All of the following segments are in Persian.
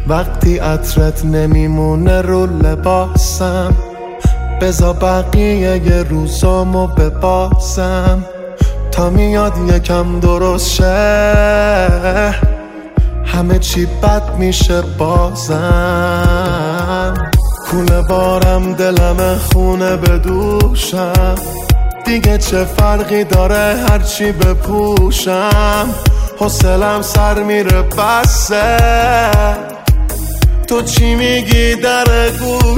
وقتی عطرت نمیمونه رو لباسم، بذار بقیه یه روزامو بباسم تا میاد یکم درست شه، همه چی بد میشه بازم. کوله بارم دلم خونه به دوشم، دیگه چه فرقی داره هرچی بپوشم، حوصلم سر میره بسه، تو چی میگی در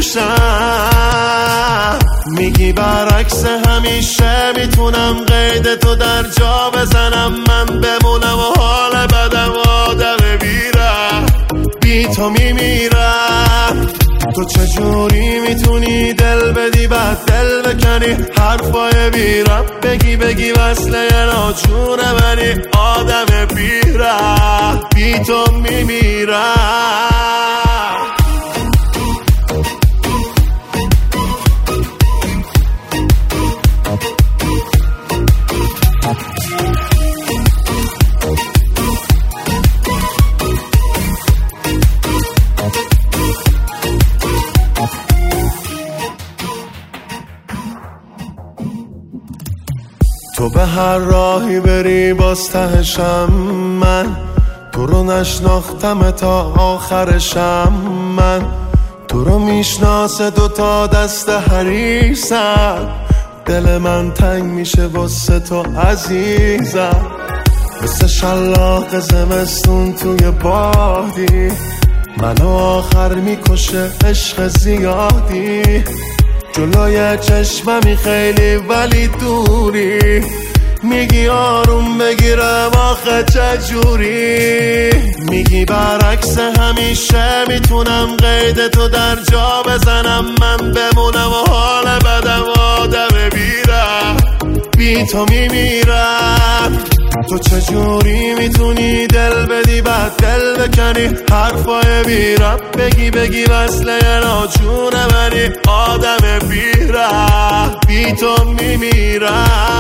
گوشم؟ میگی برعکس همیشه میتونم قید تو در جا بزنم، من بمونم و حال بدم آدم بیرم، بی تو میمیرم. تو چجوری میتونی دل بدی بعد دل بکنی، حرفای بیرم بگی وصله ناچونه منی، آدم بیرم بی تو میمیرم. تو به هر راهی بری باز تهشم من، تو رو نشناختم تا آخرشم من، تو رو میشناسه دوتا دست حریصم، دل من تنگ میشه واسه تو عزیزم، مثل شلاق زمستون توی بادی، منو آخر میکشه عشق زیادی، جلوی چشممی خیلی ولی دوری، میگی آروم بگیرم آخه چجوری؟ میگی برعکس همیشه میتونم قید تو در جا بزنم، من بمونم و حال بدم آدم بیرم، بی تو میمیرم. تو چجوری میتونی دل بدی بعد دل بکنی، حرفای بیرم بگی وصله ناچونه منی، آدم بیرم بی تو میمیرم.